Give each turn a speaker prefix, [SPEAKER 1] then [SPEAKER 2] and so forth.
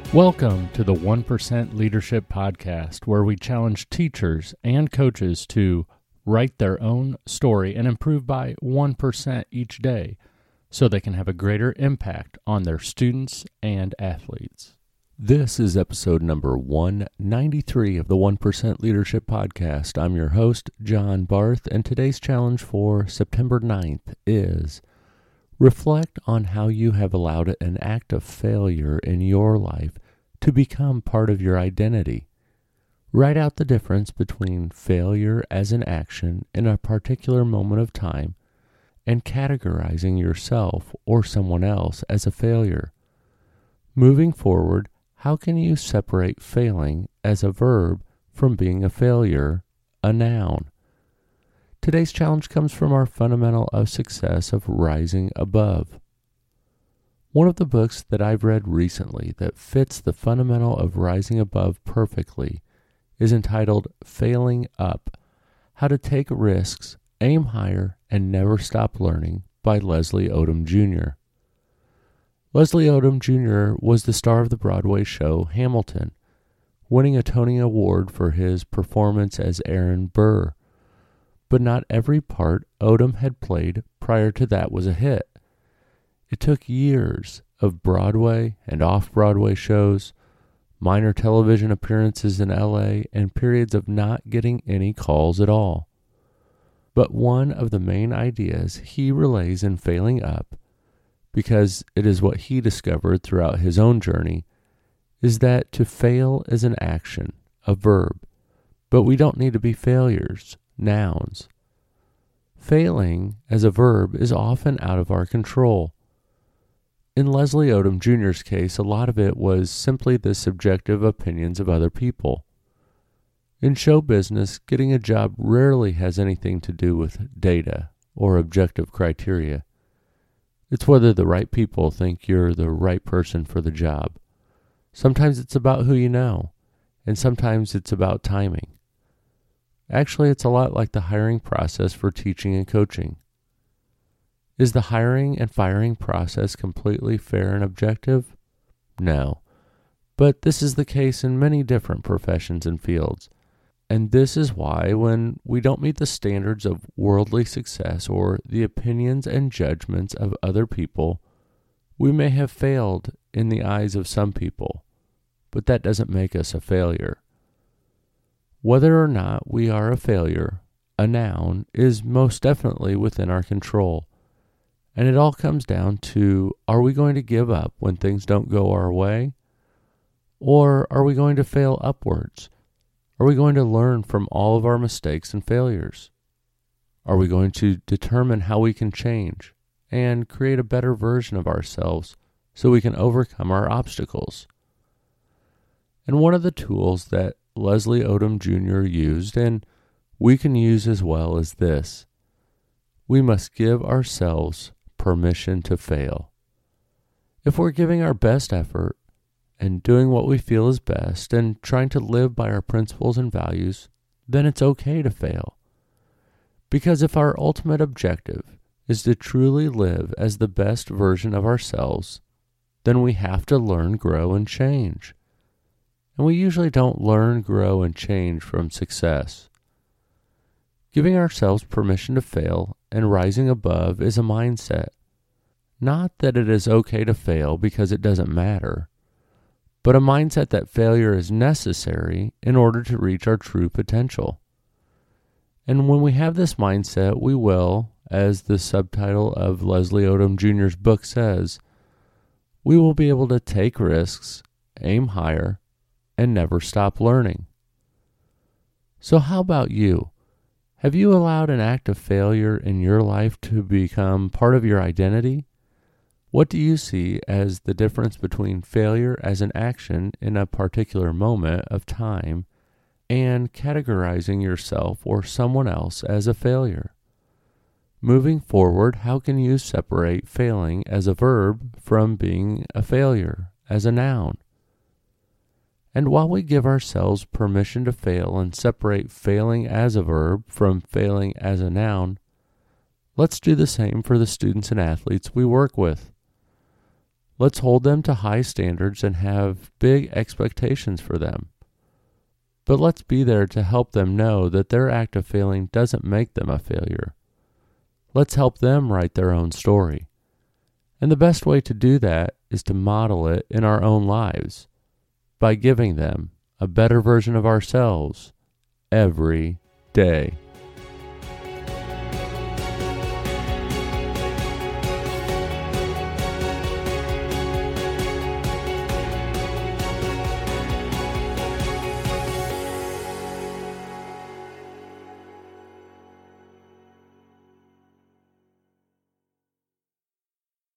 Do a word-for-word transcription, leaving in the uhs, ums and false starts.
[SPEAKER 1] Welcome to the one percent Leadership Podcast, where we challenge teachers and coaches to write their own story and improve by one percent each day so they can have a greater impact on their students and athletes. This is episode number one ninety-three of the one percent Leadership Podcast. I'm your host, John Barth, and today's challenge for September ninth is reflect on how you have allowed an act of failure in your life to become part of your identity. Write out the difference between failure as an action in a particular moment of time and categorizing yourself or someone else as a failure. Moving forward, how can you separate failing as a verb from being a failure, a noun? Today's challenge comes from our fundamental of success of rising above. One of the books that I've read recently that fits the fundamental of rising above perfectly is entitled Failing Up: How to Take Risks, Aim Higher, and Never Stop Learning by Leslie Odom Junior Leslie Odom Junior was the star of the Broadway show Hamilton, winning a Tony Award for his performance as Aaron Burr. But not every part Odom had played prior to that was a hit. It took years of Broadway and off-Broadway shows, minor television appearances in L A, and periods of not getting any calls at all. But one of the main ideas he relays in Failing Up, because it is what he discovered throughout his own journey, is that to fail is an action, a verb, but we don't need to be failures, nouns. Failing as a verb is often out of our control. In Leslie Odom Junior's case, a lot of it was simply the subjective opinions of other people. In show business, getting a job rarely has anything to do with data or objective criteria. It's whether the right people think you're the right person for the job. Sometimes it's about who you know, and sometimes it's about timing. Actually, it's a lot like the hiring process for teaching and coaching. Is the hiring and firing process completely fair and objective? No. But this is the case in many different professions and fields. And this is why when we don't meet the standards of worldly success or the opinions and judgments of other people, we may have failed in the eyes of some people, but that doesn't make us a failure. Whether or not we are a failure, a noun, is most definitely within our control. And it all comes down to, are we going to give up when things don't go our way? Or are we going to fail upwards? Are we going to learn from all of our mistakes and failures? Are we going to determine how we can change and create a better version of ourselves so we can overcome our obstacles? And one of the tools that Leslie Odom Junior used, and we can use as well, as this: we must give ourselves permission to fail. If we're giving our best effort and doing what we feel is best and trying to live by our principles and values, then it's okay to fail. Because if our ultimate objective is to truly live as the best version of ourselves, then we have to learn, grow, and change. And we usually don't learn, grow, and change from success. Giving ourselves permission to fail and rising above is a mindset. Not that it is okay to fail because it doesn't matter, but a mindset that failure is necessary in order to reach our true potential. And when we have this mindset, we will, as the subtitle of Leslie Odom Junior's book says, we will be able to take risks, aim higher, and never stop learning. So how about you? Have you allowed an act of failure in your life to become part of your identity? What do you see as the difference between failure as an action in a particular moment of time and categorizing yourself or someone else as a failure? Moving forward, how can you separate failing as a verb from being a failure as a noun? And while we give ourselves permission to fail and separate failing as a verb from failing as a noun, let's do the same for the students and athletes we work with. Let's hold them to high standards and have big expectations for them. But let's be there to help them know that their act of failing doesn't make them a failure. Let's help them write their own story. And the best way to do that is to model it in our own lives by giving them a better version of ourselves every day.